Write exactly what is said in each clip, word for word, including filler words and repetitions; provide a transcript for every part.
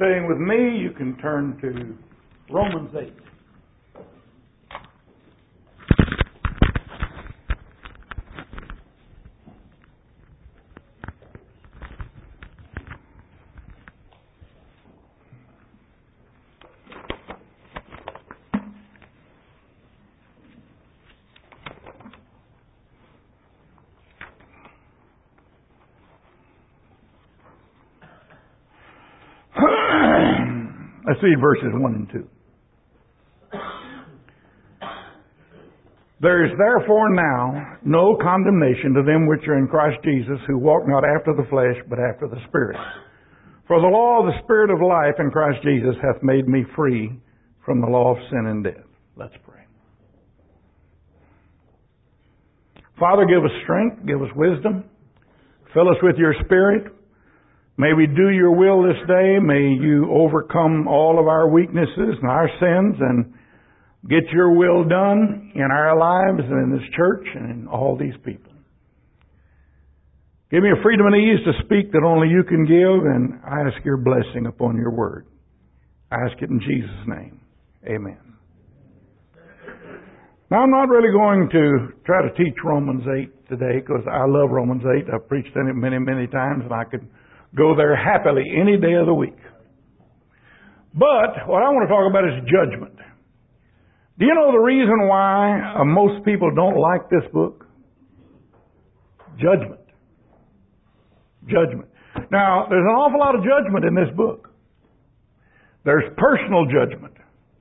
staying with me, you can turn to Romans eight. Let's read verses one and two. There is therefore now no condemnation to them which are in Christ Jesus, who walk not after the flesh, but after the Spirit. For the law of the Spirit of life in Christ Jesus hath made me free from the law of sin and death. Let's pray. Father, give us strength, give us wisdom. Fill us with your Spirit. May we do your will this day. May you overcome all of our weaknesses and our sins and get your will done in our lives and in this church and in all these people. Give me a freedom and ease to speak that only you can give, and I ask your blessing upon your word. I ask it in Jesus' name. Amen. Now, I'm not really going to try to teach Romans eight today because I love Romans eight. I've preached in it many, many times, and I could go there happily any day of the week. But what I want to talk about is judgment. Do you know the reason why uh, most people don't like this book? Judgment. Judgment. Now, there's an awful lot of judgment in this book. There's personal judgment.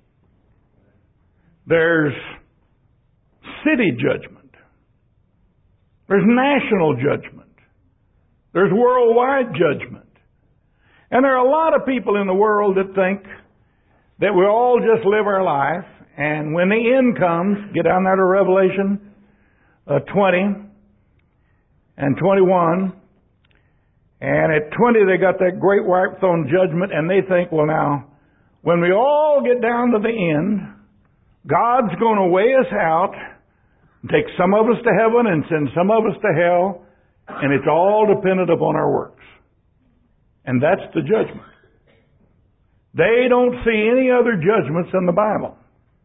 There's city judgment. There's national judgment. There's worldwide judgment. And there are a lot of people in the world that think that we all just live our life, and when the end comes, get down there to Revelation uh, twenty and twenty-one, and at twenty they got that great white throne judgment, and they think, well now, when we all get down to the end, God's going to weigh us out, take some of us to heaven and send some of us to hell, and it's all dependent upon our works. And that's the judgment. They don't see any other judgments in the Bible.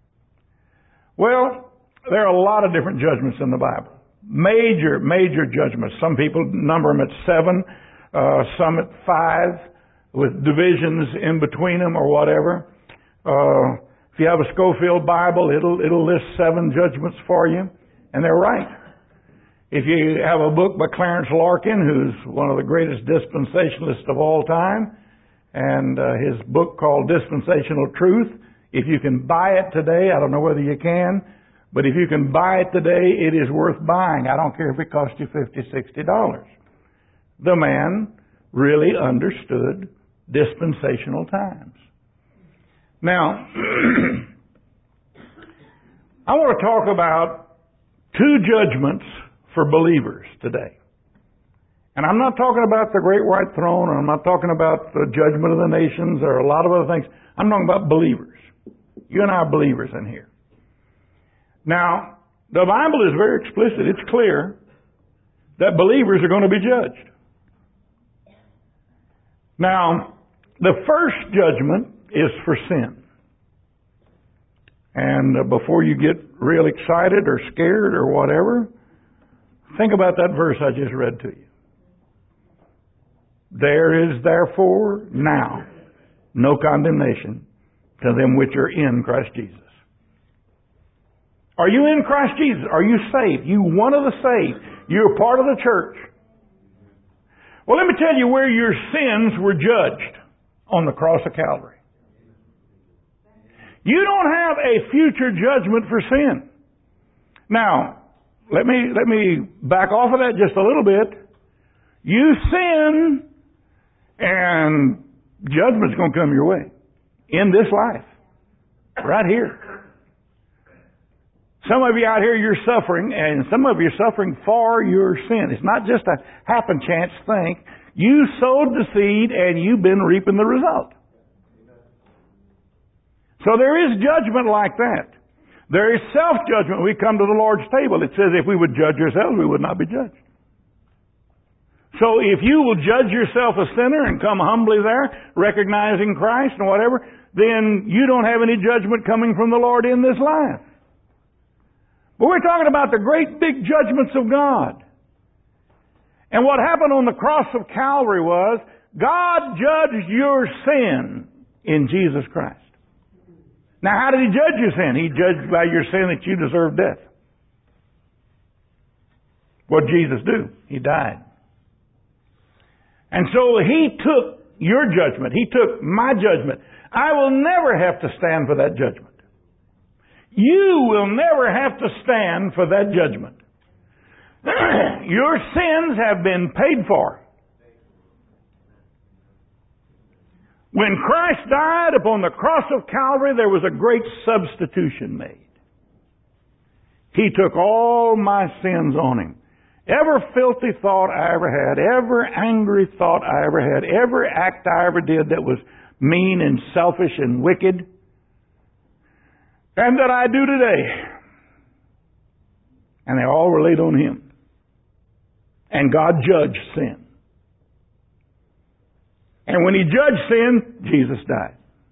Well, there are a lot of different judgments in the Bible. Major, major judgments. Some people number them at seven, uh, some at five, with divisions in between them or whatever. Uh, if you have a Schofield Bible, it'll, it'll list seven judgments for you, and they're right. If you have a book by Clarence Larkin, who's one of the greatest dispensationalists of all time, and uh, his book called Dispensational Truth, if you can buy it today, I don't know whether you can, but if you can buy it today, it is worth buying. I don't care if it costs you fifty dollars, sixty dollars. The man really understood dispensational times. Now, I want to talk about two judgments for believers today. And I'm not talking about the great white throne, or I'm not talking about the judgment of the nations, or a lot of other things. I'm talking about believers. You and I are believers in here. Now, the Bible is very explicit. It's clear that believers are going to be judged. Now, the first judgment is for sin. And uh, before you get real excited or scared or whatever, think about that verse I just read to you. There is therefore now no condemnation to them which are in Christ Jesus. Are you in Christ Jesus? Are you saved? You one of the saved. You're part of the church. Well, let me tell you where your sins were judged on the cross of Calvary. You don't have a future judgment for sin. Now, let me let me back off of that just a little bit. You sin, and judgment's going to come your way in this life, right here. Some of you out here, you're suffering, and some of you are suffering for your sin. It's not just a happen chance thing. You sowed the seed, and you've been reaping the result. So there is judgment like that. There is self-judgment. We come to the Lord's table. It says if we would judge ourselves, we would not be judged. So if you will judge yourself a sinner and come humbly there, recognizing Christ and whatever, then you don't have any judgment coming from the Lord in this life. But we're talking about the great big judgments of God. And what happened on the cross of Calvary was, God judged your sin in Jesus Christ. Now, how did He judge your sin? He judged by your sin that you deserve death. What did Jesus do? He died. And so He took your judgment. He took my judgment. I will never have to stand for that judgment. You will never have to stand for that judgment. Your sins have been paid for. When Christ died upon the cross of Calvary, there was a great substitution made. He took all my sins on Him. Every filthy thought I ever had, every angry thought I ever had, every act I ever did that was mean and selfish and wicked, and that I do today. And they all were laid on Him. And God judged sin. And when He judged sin, Jesus died.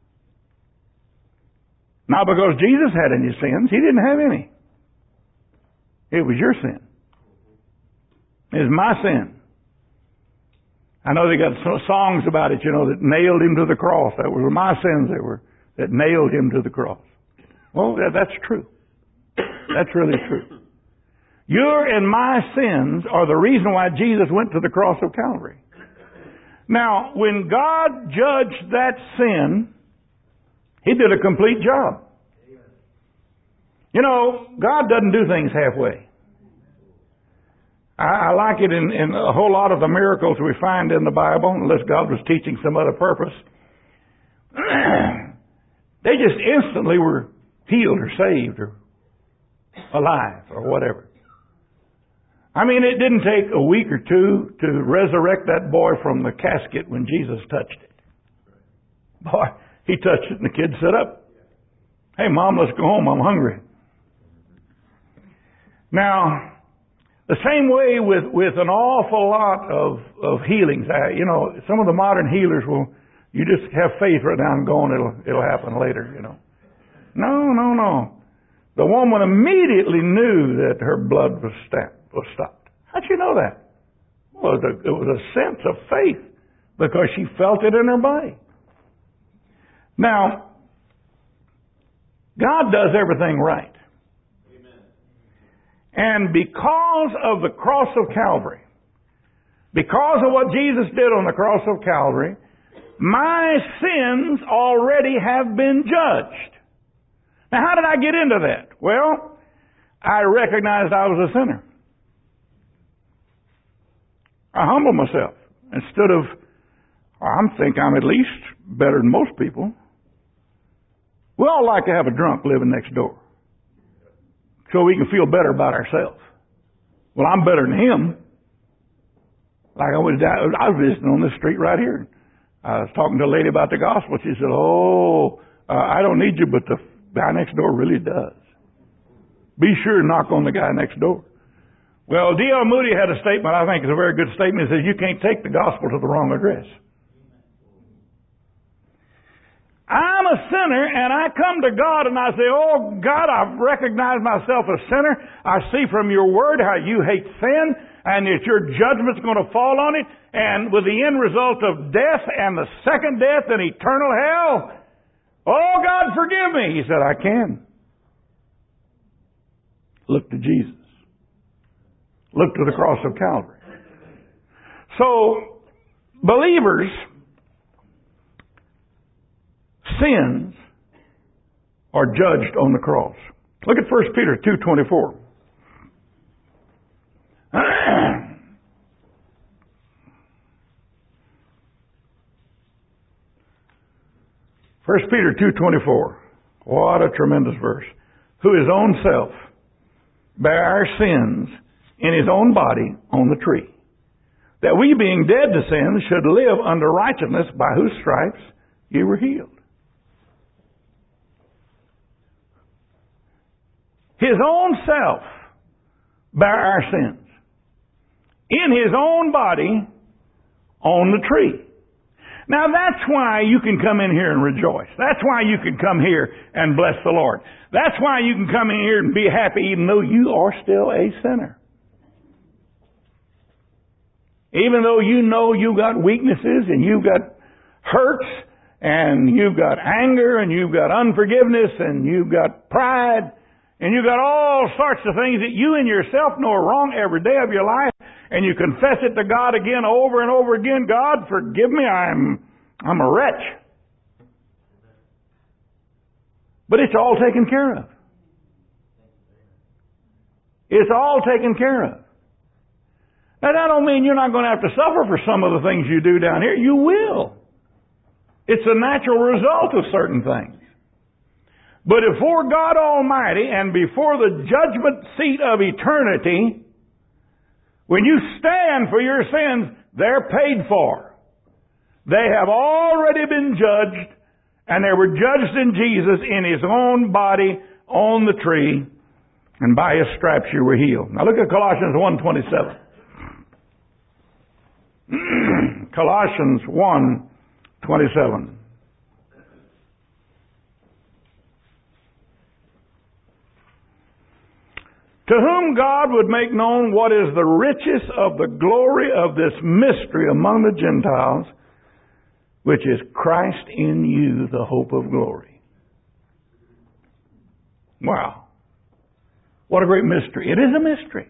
Not because Jesus had any sins. He didn't have any. It was your sin. It was my sin. I know they got songs about it, you know, that nailed Him to the cross. That were my sins that were, that nailed Him to the cross. Well, that's true. That's really true. Your and my sins are the reason why Jesus went to the cross of Calvary. Now, when God judged that sin, He did a complete job. You know, God doesn't do things halfway. I, I like it in, in a whole lot of the miracles we find in the Bible, unless God was teaching some other purpose. They just instantly were healed or saved or alive or whatever. I mean, it didn't take a week or two to resurrect that boy from the casket when Jesus touched it. Boy, He touched it and the kid sat up. Hey, Mom, let's go home. I'm hungry. Now, the same way with, with an awful lot of, of healings. I, you know, some of the modern healers will, you just have faith right now and go and it'll, it'll happen later, you know. No, no, no. The woman immediately knew that her blood was stopped. Was stopped. How'd you know that? Well, it was, a, it was a sense of faith because she felt it in her body. Now, God does everything right. Amen. And because of the cross of Calvary, because of what Jesus did on the cross of Calvary, my sins already have been judged. Now, how did I get into that? Well, I recognized I was a sinner. I humble myself. Instead of, I think I'm at least better than most people. We all like to have a drunk living next door, so we can feel better about ourselves. Well, I'm better than him. Like I was, I was visiting on this street right here. I was talking to a lady about the gospel. She said, oh, uh, I don't need you, but the guy next door really does. Be sure to knock on the guy next door. Well, D L Moody had a statement, I think is a very good statement. He says, you can't take the gospel to the wrong address. I'm a sinner, and I come to God and I say, oh, God, I've recognized myself a sinner. I see from your word how you hate sin, and that your judgment's going to fall on it, and with the end result of death and the second death and eternal hell. Oh, God, forgive me. He said, I can. Look to Jesus. Look to the cross of Calvary. So, believers' sins are judged on the cross. Look at First Peter two twenty-four. First Peter two twenty-four. What a tremendous verse. Who his own self bare our sins in his own body on the tree, that we being dead to sin should live unto righteousness, by whose stripes you were healed. His own self bare our sins in his own body on the tree. Now that's why you can come in here and rejoice. That's why you can come here and bless the Lord. That's why you can come in here and be happy even though you are still a sinner. Even though you know you've got weaknesses and you've got hurts and you've got anger and you've got unforgiveness and you've got pride and you've got all sorts of things that you and yourself know are wrong every day of your life, and you confess it to God again over and over again. God, forgive me, I'm, I'm a wretch. But it's all taken care of. It's all taken care of. Now that don't mean you're not going to have to suffer for some of the things you do down here. You will. It's a natural result of certain things. But before God Almighty and before the judgment seat of eternity, when you stand for your sins, they're paid for. They have already been judged, and they were judged in Jesus in His own body on the tree, and by His stripes you were healed. Now look at Colossians one twenty-seven. Colossians one twenty-seven. To whom God would make known what is the riches of the glory of this mystery among the Gentiles, which is Christ in you, the hope of glory. Wow. What a great mystery. It is a mystery.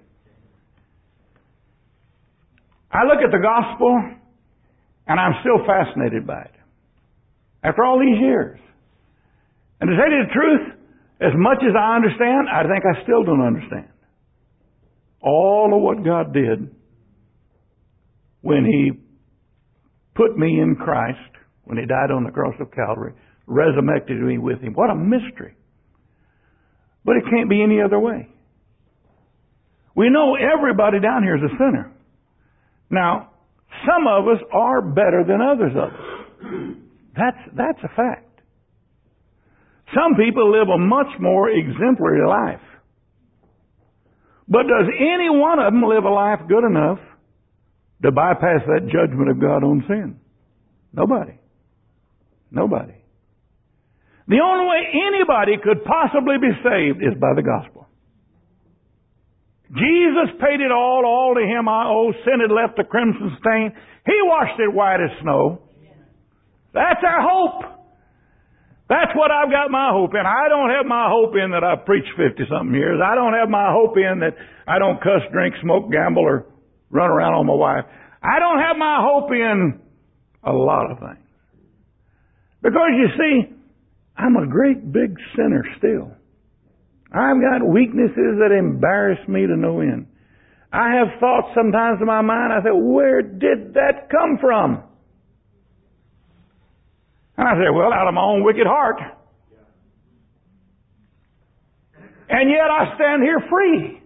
I look at the gospel and I'm still fascinated by it. After all these years. And to tell you the truth, as much as I understand, I think I still don't understand all of what God did when He put me in Christ, when He died on the cross of Calvary, resurrected me with Him. What a mystery. But it can't be any other way. We know everybody down here is a sinner. Now, some of us are better than others of us. That's, that's a fact. Some people live a much more exemplary life. But does any one of them live a life good enough to bypass that judgment of God on sin? Nobody. Nobody. The only way anybody could possibly be saved is by the gospel. Jesus paid it all, all to Him I owe. Sin had left a crimson stain. He washed it white as snow. That's our hope. That's what I've got my hope in. I don't have my hope in that I've preached fifty-something years. I don't have my hope in that I don't cuss, drink, smoke, gamble, or run around on my wife. I don't have my hope in a lot of things. Because you see, I'm a great big sinner still. I've got weaknesses that embarrass me to no end. I have thoughts sometimes in my mind, I say, where did that come from? And I say, well, out of my own wicked heart. And yet I stand here free.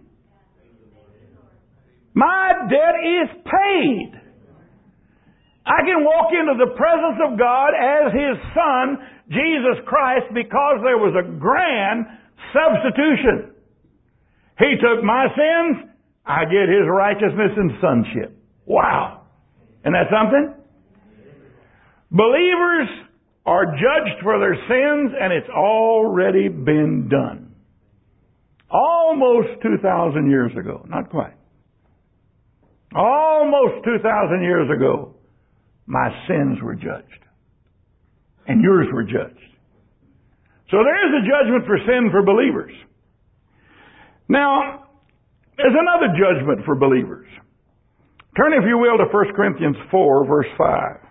My debt is paid. I can walk into the presence of God as His Son, Jesus Christ, because there was a grand substitution. He took my sins, I get His righteousness and sonship. Wow. Isn't that something? Believers are judged for their sins, and it's already been done. Almost two thousand years ago. Not quite. Almost two thousand years ago, my sins were judged. And yours were judged. So there is a judgment for sin for believers. Now, there's another judgment for believers. Turn, if you will, to First Corinthians four, verse five.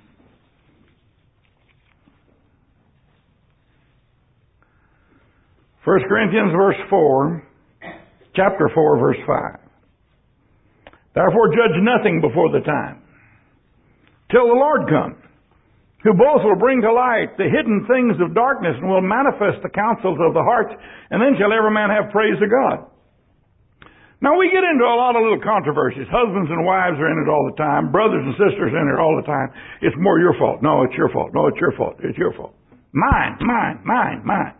First Corinthians verse four, chapter four, verse five. Therefore judge nothing before the time, till the Lord comes, who both will bring to light the hidden things of darkness and will manifest the counsels of the hearts, and then shall every man have praise to God. Now we get into a lot of little controversies. Husbands and wives are in it all the time. Brothers and sisters are in it all the time. It's more your fault. No, it's your fault. No, it's your fault. It's your fault. Mine, mine, mine, mine.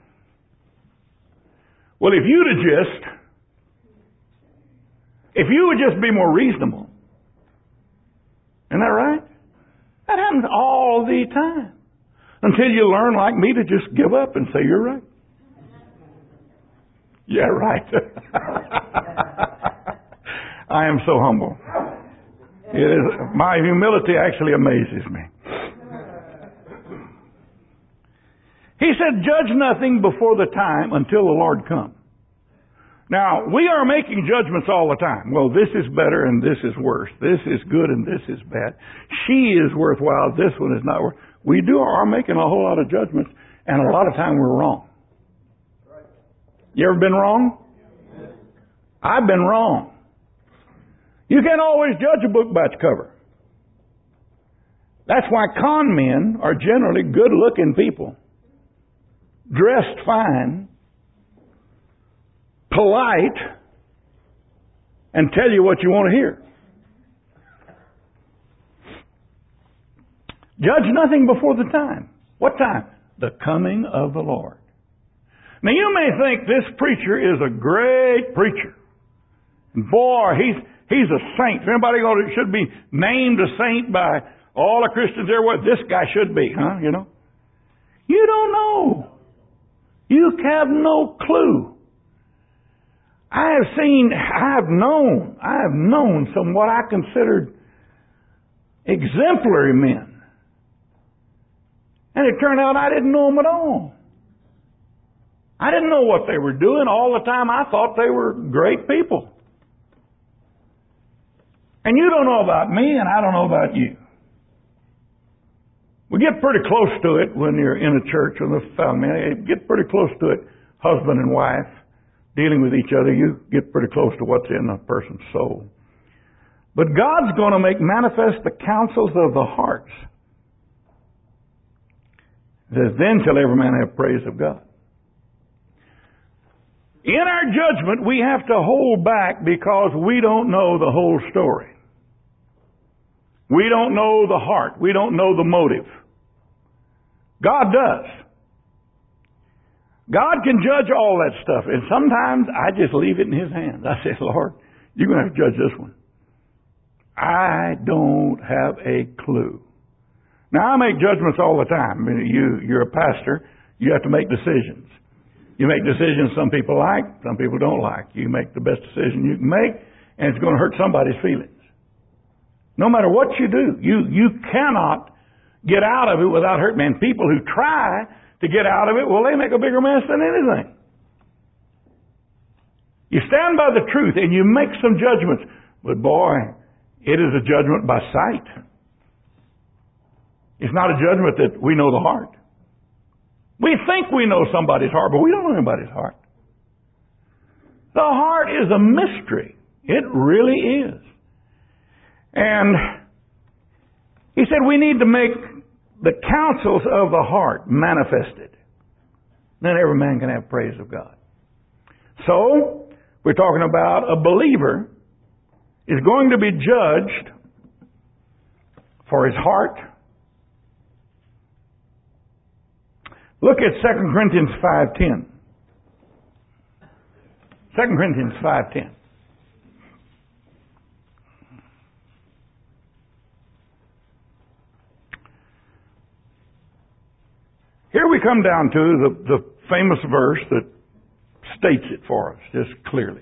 Well, if you'd have just, if you would just be more reasonable, Isn't that right? That happens all the time. Until you learn, like me, to just give up and say, you're right. Yeah, right. I am so humble. It is, my humility actually amazes me. He said, judge nothing before the time until the Lord comes. Now, we are making judgments all the time. Well, this is better and this is worse. This is good and this is bad. She is worthwhile. This one is not worth. We do are making a whole lot of judgments, and a lot of time we're wrong. You ever been wrong? I've been wrong. You can't always judge a book by its cover. That's why con men are generally good-looking people, dressed fine, polite, and tell you what you want to hear. Judge nothing before the time. What time? The coming of the Lord. Now you may think this preacher is a great preacher. Boy, he's he's a saint. If anybody should be named a saint by all the Christians everywhere, this guy should be, huh? You know? You don't know. You have no clue. I have seen, I have known, I have known some what I considered exemplary men. And it turned out I didn't know them at all. I didn't know what they were doing. All the time I thought they were great people. And you don't know about me, and I don't know about you. We get pretty close to it when you're in a church with a family. You get pretty close to it, husband and wife, dealing with each other. You get pretty close to what's in a person's soul. But God's going to make manifest the counsels of the hearts. It says, then shall every man have praise of God. In our judgment, we have to hold back because we don't know the whole story. We don't know the heart. We don't know the motive. God does. God can judge all that stuff. And sometimes I just leave it in His hands. I say, Lord, you're going to have to judge this one. I don't have a clue. Now, I make judgments all the time. I mean, you, you're a pastor. You have to make decisions. You make decisions some people like, some people don't like. You make the best decision you can make, and it's going to hurt somebody's feelings. No matter what you do, you, you cannot get out of it without hurting. And people who try to get out of it, well, they make a bigger mess than anything. You stand by the truth and you make some judgments. But boy, it is a judgment by sight. It's not a judgment that we know the heart. We think we know somebody's heart, but we don't know anybody's heart. The heart is a mystery. It really is. And he said we need to make the counsels of the heart manifested. Then every man can have praise of God. So, we're talking about a believer is going to be judged for his heart. Look at Second Corinthians five ten. Second Corinthians five ten. Here we come down to the, the famous verse that states it for us just clearly.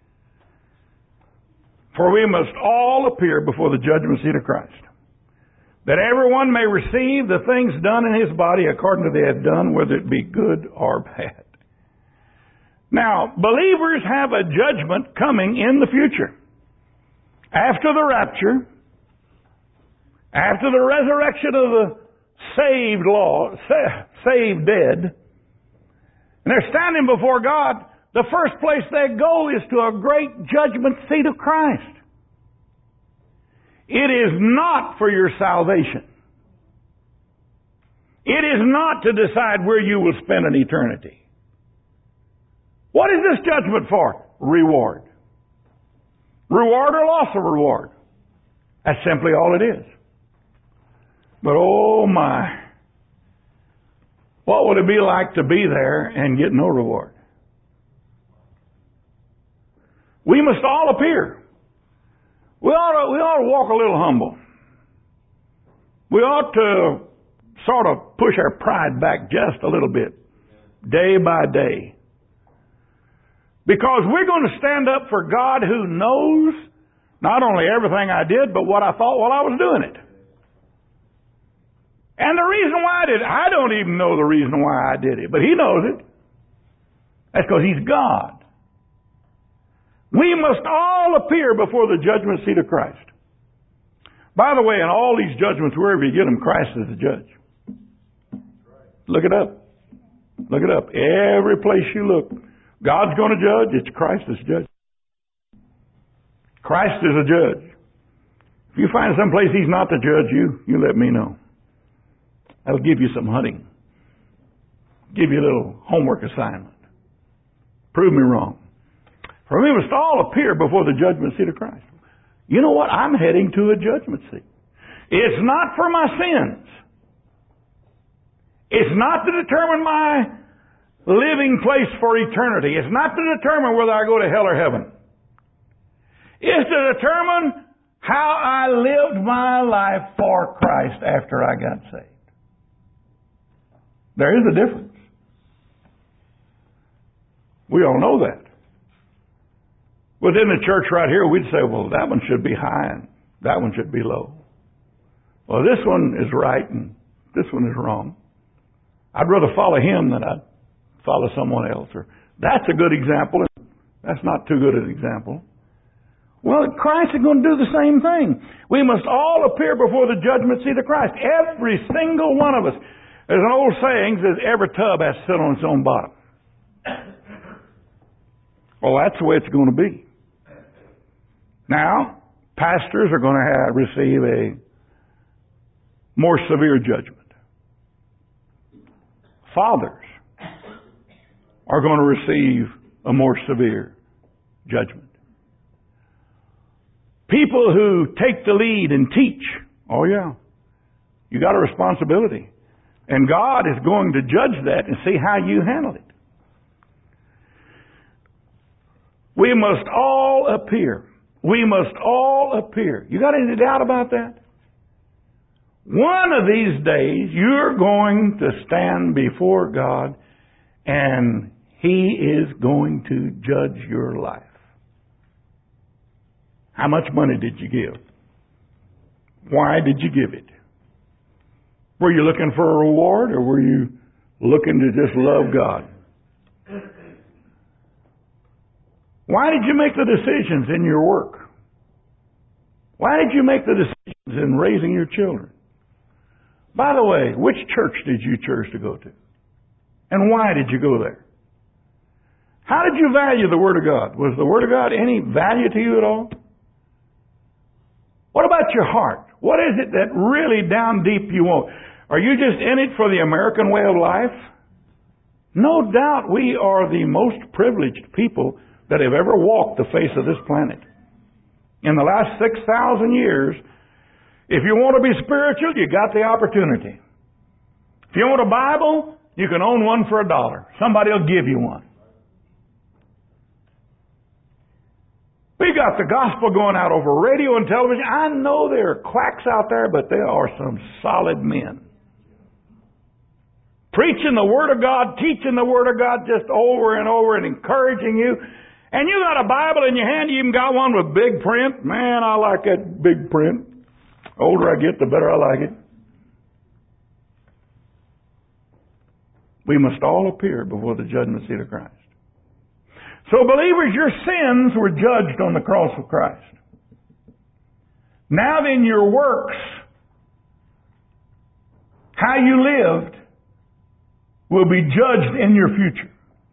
For we must all appear before the judgment seat of Christ, that everyone may receive the things done in his body according to they have done, whether it be good or bad. Now, believers have a judgment coming in the future. After the rapture, after the resurrection of the saved law, saved dead, and they're standing before God, the first place they go is to a great judgment seat of Christ. It is not for your salvation. It is not to decide where you will spend an eternity. What is this judgment for? Reward. Reward or loss of reward. That's simply all it is. But oh my, what would it be like to be there and get no reward? We must all appear. We ought to, we ought to walk a little humble. We ought to sort of push our pride back just a little bit, day by day. Because we're going to stand up for God who knows not only everything I did, but what I thought while I was doing it. And the reason why I did it, I don't even know the reason why I did it, but He knows it. That's because He's God. We must all appear before the judgment seat of Christ. By the way, in all these judgments, wherever you get them, Christ is the judge. Look it up. Look it up. Every place you look, God's going to judge. It's Christ that's judge. Christ is a judge. If you find some place He's not the judge, you you let me know. I'll give you some hunting. Give you a little homework assignment. Prove me wrong. For we must all appear before the judgment seat of Christ. You know what? I'm heading to a judgment seat. It's not for my sins. It's not to determine my living place for eternity. It's not to determine whether I go to hell or heaven. It's to determine how I lived my life for Christ after I got saved. There is a difference. We all know that. Within the church right here, we'd say, well, that one should be high and that one should be low. Well, this one is right and this one is wrong. I'd rather follow him than I'd follow someone else. Or that's a good example, and that's not too good an example. Well, Christ is going to do the same thing. We must all appear before the judgment seat of Christ. Every single one of us. There's an old saying that every tub has to sit on its own bottom. Well, that's the way it's going to be. Now, pastors are going to have, receive a more severe judgment. Fathers are going to receive a more severe judgment. People who take the lead and teach, oh yeah, you got a responsibility. And God is going to judge that and see how you handle it. We must all appear. We must all appear. You got any doubt about that? One of these days, you're going to stand before God and He is going to judge your life. How much money did you give? Why did you give it? Were you looking for a reward or were you looking to just love God? Why did you make the decisions in your work? Why did you make the decisions in raising your children? By the way, which church did you choose to go to? And why did you go there? How did you value the Word of God? Was the Word of God any value to you at all? What about your heart? What is it that really down deep you want? Are you just in it for the American way of life? No doubt we are the most privileged people that have ever walked the face of this planet. In the last six thousand years, if you want to be spiritual, you got the opportunity. If you want a Bible, you can own one for a dollar. Somebody will give you one. We got the gospel going out over radio and television. I know there are quacks out there, but there are some solid men. Preaching the Word of God, teaching the Word of God just over and over and encouraging you. And you got a Bible in your hand, you even got one with big print. Man, I like that big print. The older I get, the better I like it. We must all appear before the judgment seat of Christ. So believers, your sins were judged on the cross of Christ. Now then, your works, how you lived, will be judged in your future.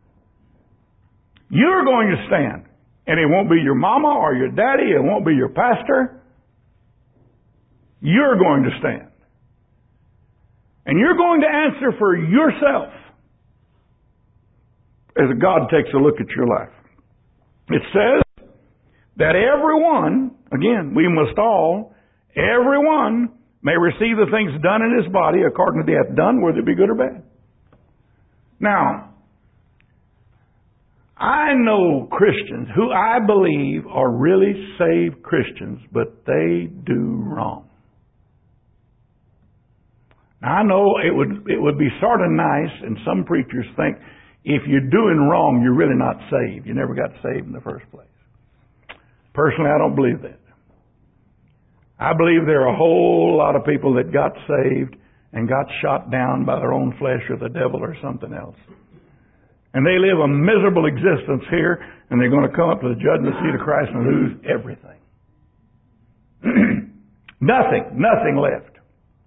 You're going to stand. And it won't be your mama or your daddy. It won't be your pastor. You're going to stand. And you're going to answer for yourself as God takes a look at your life. It says that everyone, again, we must all, everyone may receive the things done in his body according to the hath done, whether it be good or bad. Now, I know Christians who I believe are really saved Christians, but they do wrong. I know it would it would be sort of nice, and some preachers think if you're doing wrong, you're really not saved. You never got saved in the first place. Personally, I don't believe that. I believe there are a whole lot of people that got saved and got shot down by their own flesh or the devil or something else. And they live a miserable existence here, and they're going to come up to the judgment seat of Christ and lose everything. Nothing, nothing left.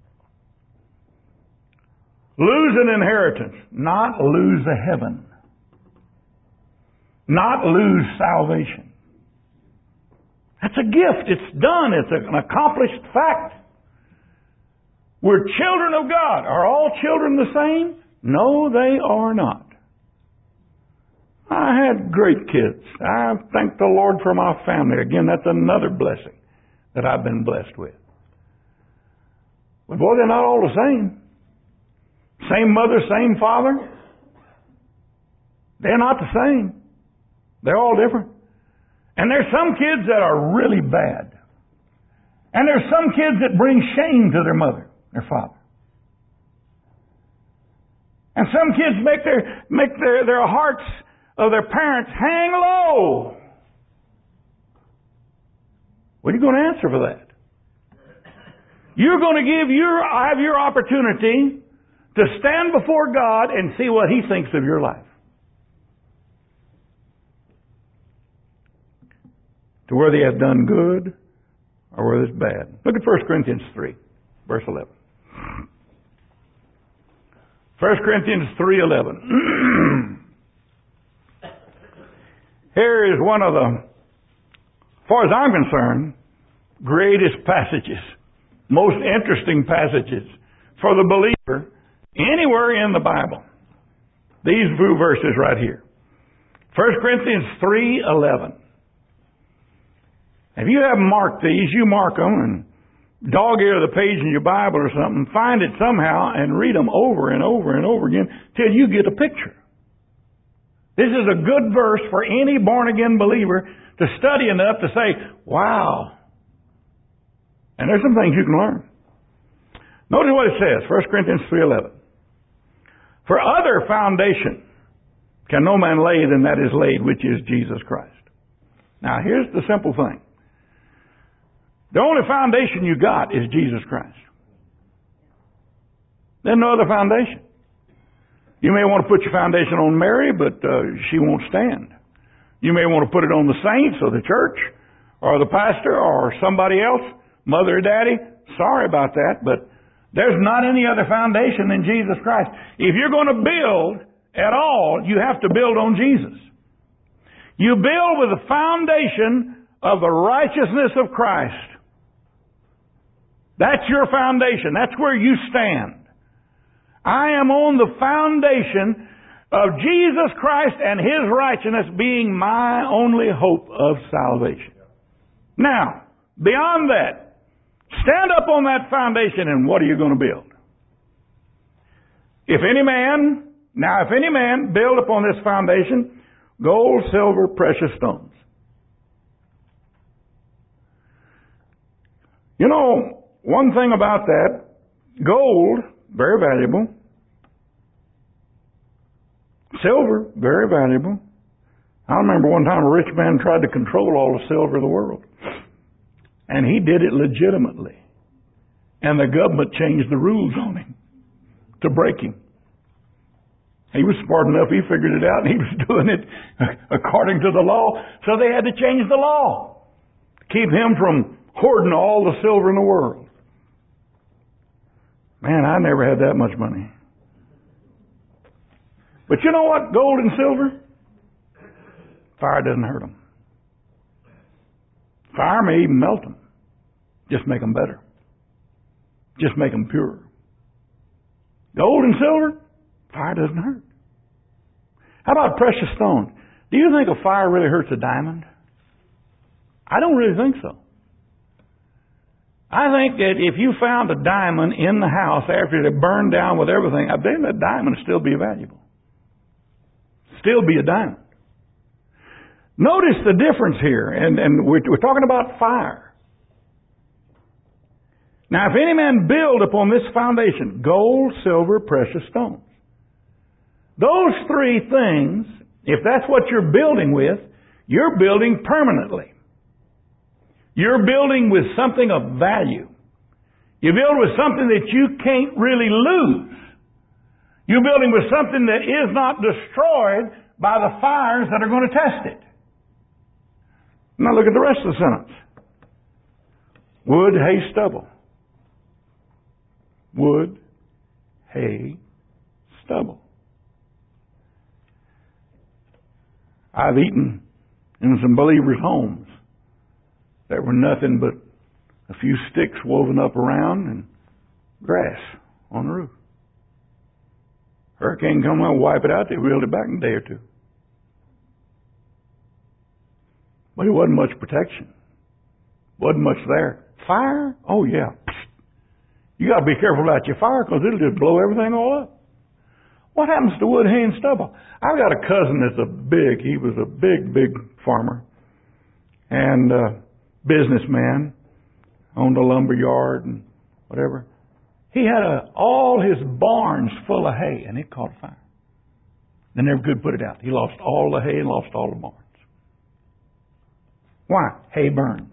Lose an inheritance, not lose a heaven. Not lose salvation. That's a gift. It's done. It's an accomplished fact. We're children of God. Are all children the same? No, they are not. I had great kids. I thank the Lord for my family. Again, that's another blessing that I've been blessed with. But boy, they're not all the same. Same mother, same father. They're not the same. They're all different. And there's some kids that are really bad. And there's some kids that bring shame to their mother, their father. And some kids make their make their, their hearts of their parents hang low. What are you going to answer for that? You're going to give your have your opportunity to stand before God and see what He thinks of your life. To whether you have done good or whether it's bad. Look at First Corinthians three, verse eleven. First Corinthians three eleven. Here is one of the, as far as I'm concerned, greatest passages, most interesting passages for the believer anywhere in the Bible. These few verses right here. First Corinthians three eleven. If you haven't marked these, you mark them and dog-ear the page in your Bible or something, find it somehow and read them over and over and over again till you get a picture. This is a good verse for any born-again believer to study enough to say, wow. And there's some things you can learn. Notice what it says, First Corinthians three eleven. For other foundation can no man lay than that is laid, which is Jesus Christ. Now here's the simple thing. The only foundation you got is Jesus Christ. There's no other foundation. You may want to put your foundation on Mary, but uh, she won't stand. You may want to put it on the saints or the church or the pastor or somebody else, mother or daddy. Sorry about that, but there's not any other foundation than Jesus Christ. If you're going to build at all, you have to build on Jesus. You build with the foundation of the righteousness of Christ. That's your foundation. That's where you stand. I am on the foundation of Jesus Christ and His righteousness being my only hope of salvation. Now, beyond that, stand up on that foundation and what are you going to build? If any man, now if any man build upon this foundation, gold, silver, precious stones. You know, one thing about that, gold, very valuable. Silver, very valuable. I remember one time a rich man tried to control all the silver of the world. And he did it legitimately. And the government changed the rules on him to break him. He was smart enough, he figured it out, and he was doing it according to the law. So they had to change the law to keep him from hoarding all the silver in the world. Man, I never had that much money. But you know what? Gold and silver, fire doesn't hurt them. Fire may even melt them. Just make them better. Just make them pure. Gold and silver, fire doesn't hurt. How about precious stones? Do you think a fire really hurts a diamond? I don't really think so. I think that if you found a diamond in the house after it had burned down with everything, I bet that diamond would still be valuable. Still be a diamond. Notice the difference here, and, and we're, we're talking about fire. Now, if any man build upon this foundation, gold, silver, precious stones. Those three things, if that's what you're building with, you're building permanently. You're building with something of value. You build with something that you can't really lose. You're building with something that is not destroyed by the fires that are going to test it. Now look at the rest of the sentence. Wood, hay, stubble. Wood, hay, stubble. I've eaten in some believers' homes that were nothing but a few sticks woven up around and grass on the roof. Hurricane come out, wipe it out, they reeled it back in a day or two. But it wasn't much protection. Wasn't much there. Fire? Oh yeah. You got to be careful about your fire because it'll just blow everything all up. What happens to wood, hay, and stubble? I've got a cousin that's a big, he was a big, big farmer and uh, businessman, owned a lumber yard and whatever. He had a, all his barns full of hay and it caught fire. They never could put it out. He lost all the hay and lost all the barns. Why? Hay burns.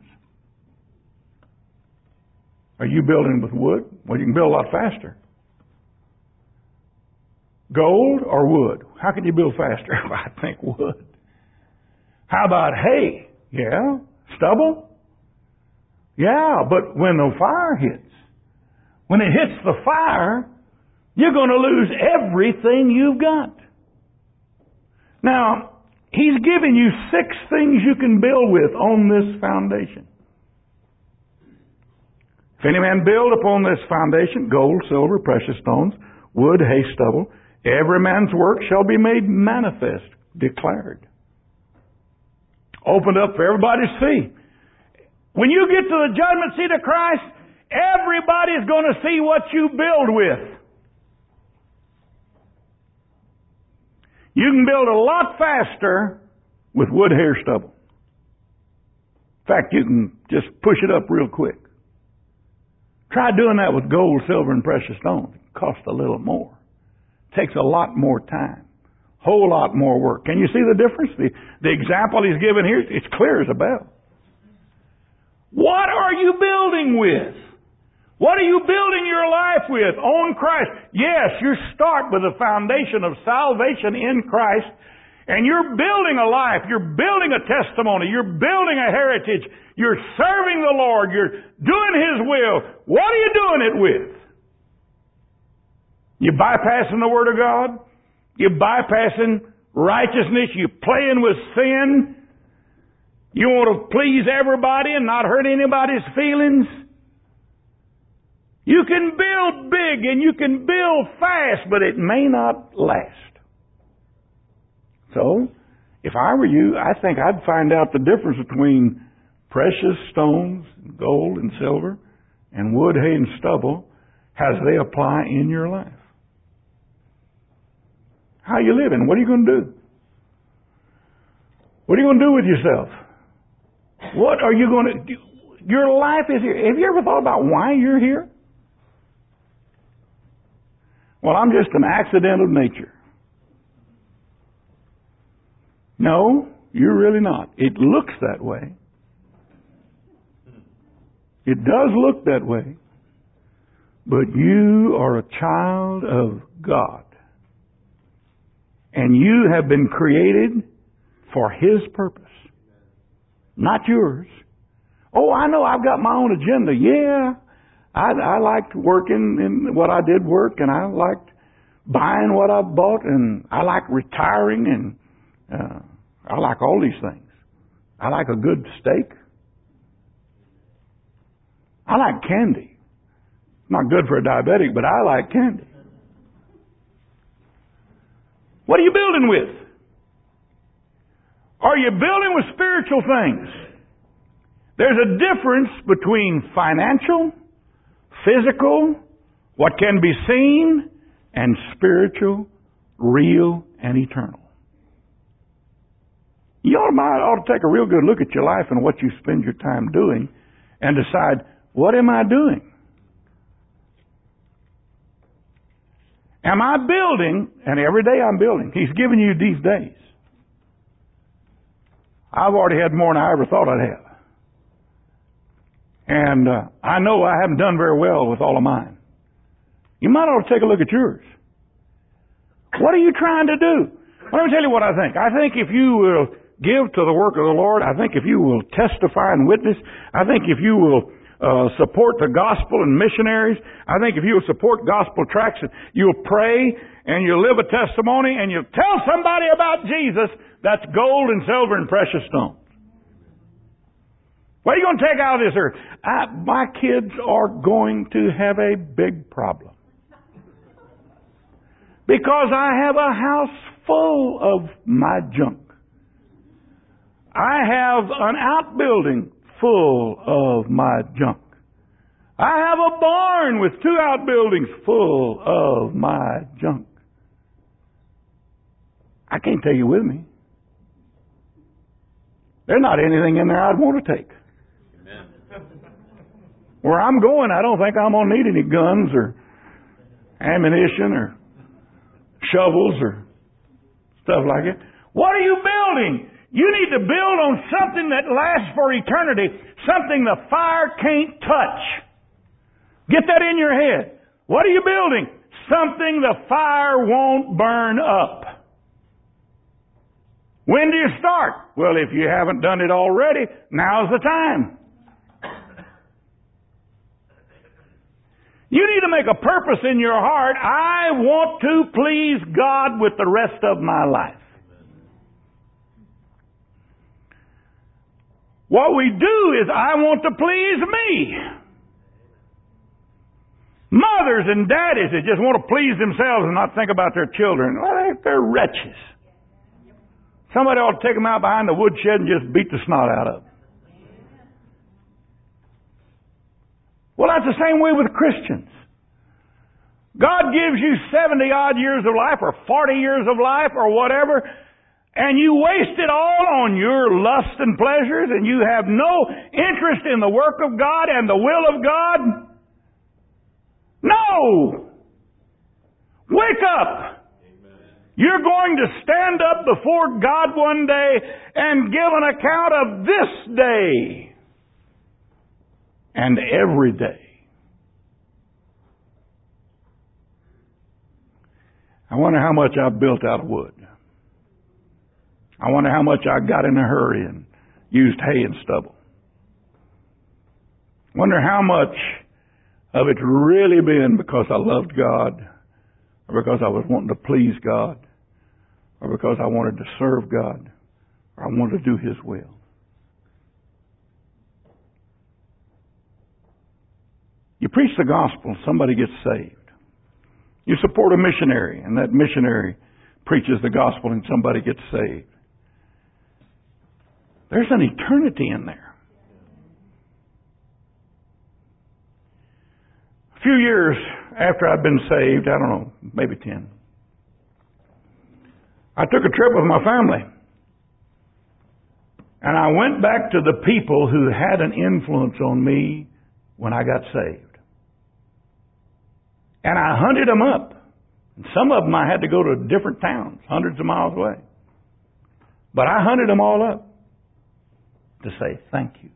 Are you building with wood? Well, you can build a lot faster. Gold or wood? How can you build faster? I think wood. How about hay? Yeah. Stubble? Yeah, but when the fire hits, when it hits the fire, you're going to lose everything you've got. Now, he's giving you six things you can build with on this foundation. If any man build upon this foundation, gold, silver, precious stones, wood, hay, stubble, every man's work shall be made manifest, declared. Opened up for everybody to see. When you get to the judgment seat of Christ, everybody's going to see what you build with. You can build a lot faster with wood, hay, or stubble. In fact, you can just push it up real quick. Try doing that with gold, silver, and precious stones. It costs a little more. It takes a lot more time. Whole lot more work. Can you see the difference? The, the example he's given here, it's clear as a bell. What are you building with? What are you building your life with? On Christ. Yes, you start with a foundation of salvation in Christ, and you're building a life. You're building a testimony. You're building a heritage. You're serving the Lord. You're doing His will. What are you doing it with? You bypassing the Word of God? You bypassing righteousness? You playing with sin? You want to please everybody and not hurt anybody's feelings? You can build big and you can build fast, but it may not last. So, if I were you, I think I'd find out the difference between precious stones, gold and silver, and wood, hay, and stubble as they apply in your life. How are you living? What are you going to do? What are you going to do with yourself? What are you going to do? Your life is here. Have you ever thought about why you're here? Well, I'm just an accident of nature. No, you're really not. It looks that way. It does look that way. But you are a child of God. And you have been created for His purpose. Not yours. Oh, I know I've got my own agenda. Yeah, I, I liked working in what I did work, and I liked buying what I bought, and I like retiring, and uh, I like all these things. I like a good steak. I like candy. Not good for a diabetic, but I like candy. What are you building with? Are you building with spiritual things? There's a difference between financial, physical, what can be seen, and spiritual, real, and eternal. You ought to, ought to take a real good look at your life and what you spend your time doing and decide, what am I doing? Am I building? And every day I'm building. He's given you these days. I've already had more than I ever thought I'd have. And uh, I know I haven't done very well with all of mine. You might ought to take a look at yours. What are you trying to do? Well, let me tell you what I think. I think if you will give to the work of the Lord, I think if you will testify and witness, I think if you will uh, support the gospel and missionaries, I think if you will support gospel tracts, you'll pray and you'll live a testimony and you'll tell somebody about Jesus, that's gold and silver and precious stones. What are you going to take out of this earth? I, my kids are going to have a big problem. Because I have a house full of my junk. I have an outbuilding full of my junk. I have a barn with two outbuildings full of my junk. I can't take you with me. There's not anything in there I'd want to take. Amen. Where I'm going, I don't think I'm going to need any guns or ammunition or shovels or stuff like it. What are you building? You need to build on something that lasts for eternity, something the fire can't touch. Get that in your head. What are you building? Something the fire won't burn up. When do you start? Well, if you haven't done it already, now's the time. You need to make a purpose in your heart. I want to please God with the rest of my life. What we do is, I want to please me. Mothers and daddies that just want to please themselves and not think about their children, well, they're wretches. Somebody ought to take them out behind the woodshed and just beat the snot out of them. Well, that's the same way with Christians. God gives you seventy odd years of life or forty years of life or whatever, and you waste it all on your lust and pleasures, and you have no interest in the work of God and the will of God. No! Wake up! You're going to stand up before God one day and give an account of this day and every day. I wonder how much I built out of wood. I wonder how much I got in a hurry and used hay and stubble. I wonder how much of it's really been because I loved God, or because I was wanting to please God, or because I wanted to serve God, or I wanted to do His will. You preach the gospel, somebody gets saved. You support a missionary, and that missionary preaches the gospel and somebody gets saved. There's an eternity in there. A few years after I'd been saved, I don't know, maybe ten, I took a trip with my family. And I went back to the people who had an influence on me when I got saved. And I hunted them up. And some of them I had to go to different towns, hundreds of miles away. But I hunted them all up to say thank you.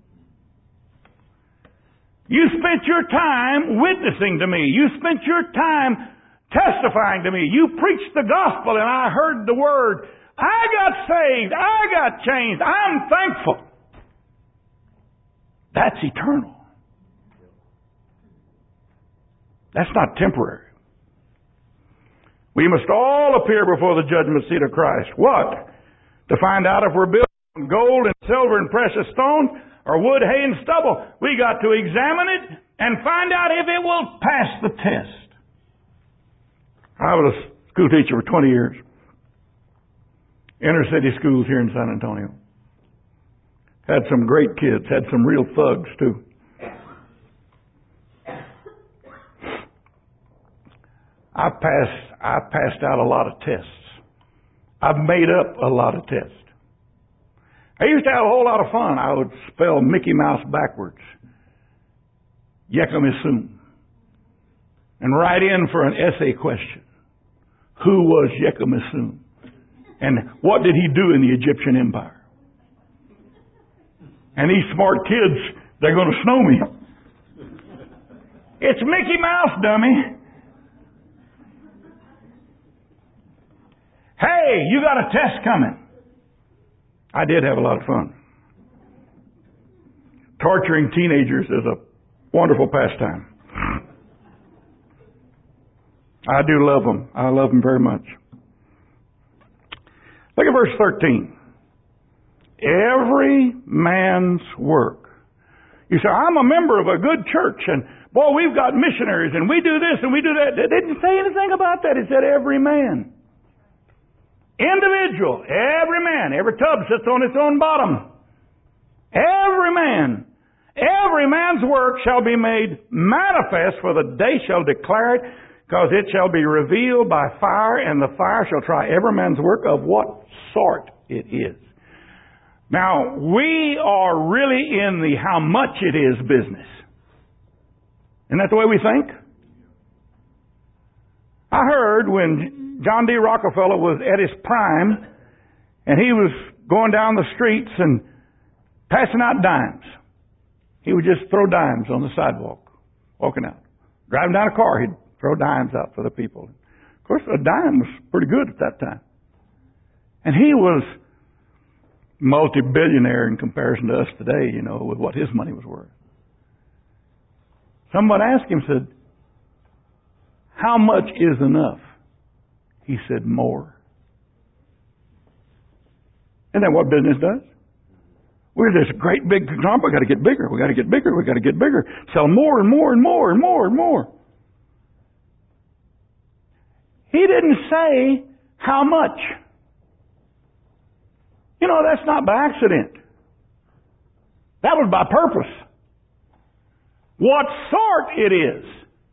You spent your time witnessing to me. You spent your time testifying to me. You preached the gospel and I heard the word. I got saved. I got changed. I'm thankful. That's eternal. That's not temporary. We must all appear before the judgment seat of Christ. What? To find out if we're built on gold and silver and precious stones or wood, hay, and stubble. We got to examine it and find out if it will pass the test. I was a school teacher for twenty years. Inner city schools here in San Antonio. Had some great kids. Had some real thugs too. I passed, I passed out a lot of tests. I've made up a lot of tests. I used to have a whole lot of fun. I would spell Mickey Mouse backwards. Yekamisum. and write in for an essay question. Who was Yekamisum? And what did he do in the Egyptian Empire? And these smart kids, they're going to snow me. It's Mickey Mouse, dummy. Hey, you got a test coming. I did have a lot of fun. Torturing teenagers is a wonderful pastime. I do love them. I love them very much. Look at verse thirteen. Every man's work. You say, I'm a member of a good church, and boy, we've got missionaries, and we do this and we do that. It didn't say anything about that. It said every man. Individual. Every man. Every tub sits on its own bottom. Every man. Every man's work shall be made manifest, for the day shall declare it, because it shall be revealed by fire, and the fire shall try every man's work of what sort it is. Now, we are really in the how much it is business. Isn't that the way we think? I heard when John D. Rockefeller was at his prime, and he was going down the streets and passing out dimes. He would just throw dimes on the sidewalk, walking out. Driving down a car, he'd throw dimes out for the people. Of course, a dime was pretty good at that time. And he was multi-billionaire in comparison to us today, you know, with what his money was worth. Someone asked him, said, how much is enough? He said, more. Isn't that what business does? We're this great big conglomerate. We've got to get bigger. We've got to get bigger. We've got to get bigger. Sell more and more and more and more and more. He didn't say how much. You know, that's not by accident. That was by purpose. What sort it is.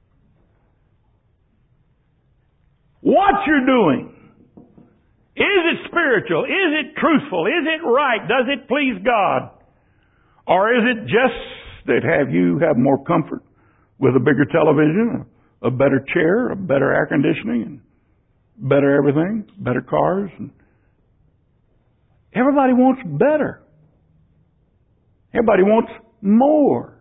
What you're doing. Is it spiritual? Is it truthful? Is it right? Does it please God? Or is it just that have you have more comfort with a bigger television, a, a better chair, a better air conditioning, and better everything, better cars? And everybody wants better. Everybody wants more.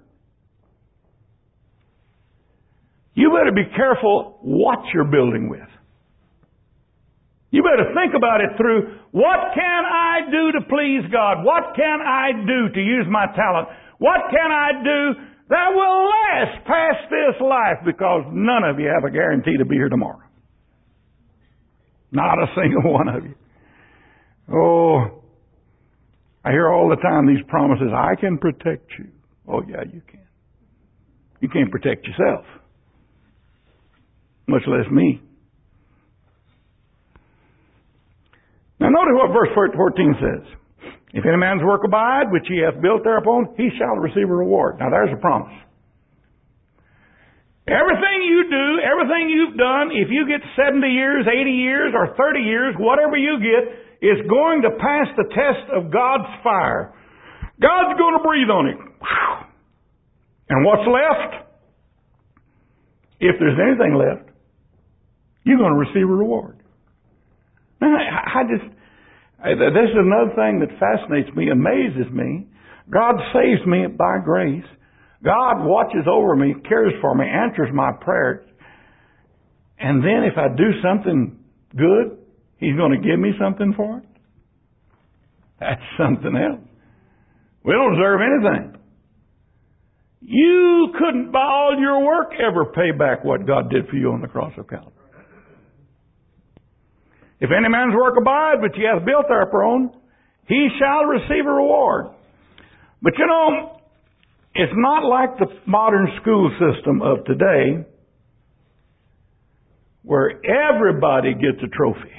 You better be careful what you're building with. You better think about it through, what can I do to please God? What can I do to use my talent? What can I do that will last past this life? Because none of you have a guarantee to be here tomorrow. Not a single one of you. Oh, I hear all the time these promises, I can protect you. Oh yeah, you can. You can't protect yourself. Much less me. Now notice what verse fourteen says. If any man's work abide, which he hath built thereupon, he shall receive a reward. Now there's a promise. Everything you do, everything you've done, if you get seventy years, eighty years, or thirty years, whatever you get, is going to pass the test of God's fire. God's going to breathe on it. And what's left? If there's anything left, you're going to receive a reward. Now, I just, this is another thing that fascinates me, amazes me. God saves me by grace. God watches over me, cares for me, answers my prayers. And then if I do something good, He's going to give me something for it? That's something else. We don't deserve anything. You couldn't, by all your work, ever pay back what God did for you on the cross of Calvary. If any man's work abide, which he hath built thereupon, he shall receive a reward. But you know, it's not like the modern school system of today, where everybody gets a trophy.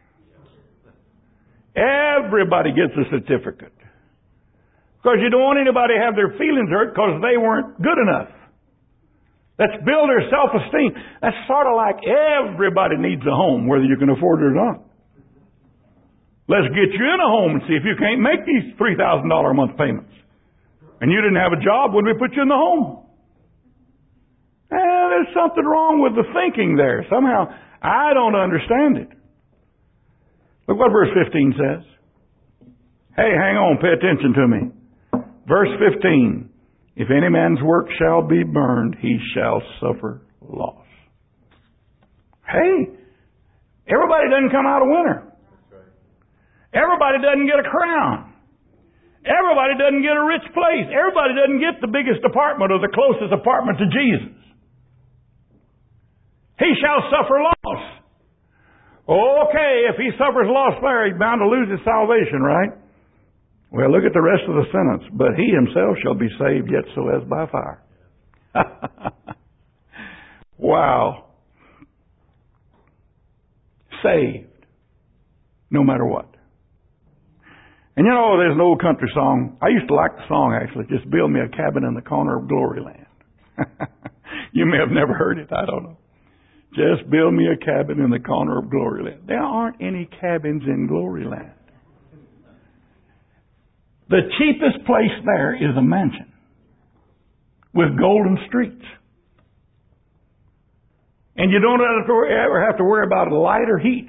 Everybody gets a certificate. Because you don't want anybody to have their feelings hurt because they weren't good enough. Let's build their self-esteem. That's sort of like everybody needs a home, whether you can afford it or not. Let's get you in a home and see if you can't make these three thousand dollars a month payments. And you didn't have a job when we put you in the home. Eh, there's something wrong with the thinking there. Somehow, I don't understand it. Look what verse fifteen says. Hey, hang on, pay attention to me. Verse fifteen. If any man's work shall be burned, he shall suffer loss. Hey, everybody doesn't come out a winner. Everybody doesn't get a crown. Everybody doesn't get a rich place. Everybody doesn't get the biggest apartment or the closest apartment to Jesus. He shall suffer loss. Okay, if he suffers loss there, he's bound to lose his salvation, right? Well, look at the rest of the sentence. But he himself shall be saved, yet so as by fire. Wow. Saved. No matter what. And you know, there's an old country song. I used to like the song, actually. Just build me a cabin in the corner of glory land. You may have never heard it. I don't know. Just build me a cabin in the corner of glory land. There aren't any cabins in glory land. The cheapest place there is a mansion with golden streets. And you don't ever have to worry about light or heat.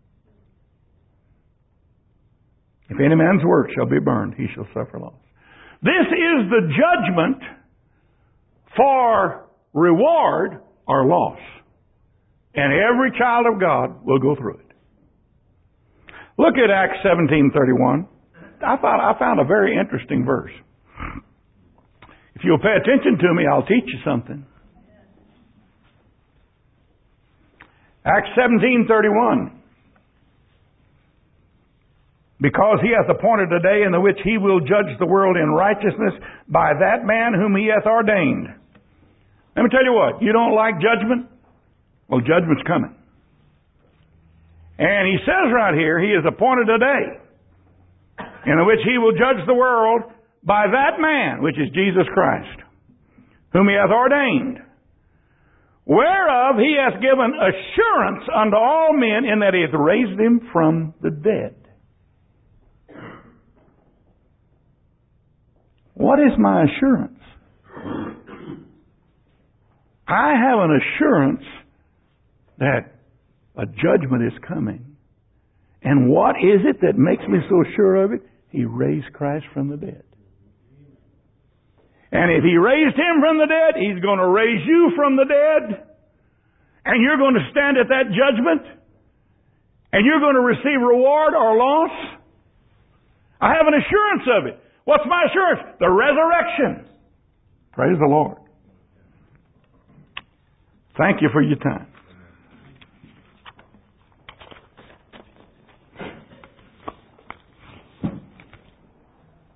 If any man's work shall be burned, he shall suffer loss. This is the judgment for reward or loss. And every child of God will go through it. Look at Acts seventeen thirty-one. I found, I found a very interesting verse. If you'll pay attention to me, I'll teach you something. Acts seventeen thirty-one. Because he hath appointed a day in the which he will judge the world in righteousness by that man whom he hath ordained. Let me tell you what, you don't like judgment? Well, judgment's coming. And he says right here, he has appointed a day in which he will judge the world by that man, which is Jesus Christ, whom he hath ordained, whereof he hath given assurance unto all men in that he hath raised him from the dead. What is my assurance? I have an assurance that a judgment is coming. And what is it that makes me so sure of it? He raised Christ from the dead. And if he raised him from the dead, he's going to raise you from the dead. And you're going to stand at that judgment. And you're going to receive reward or loss. I have an assurance of it. What's my assurance? The resurrection. Praise the Lord. Thank you for your time.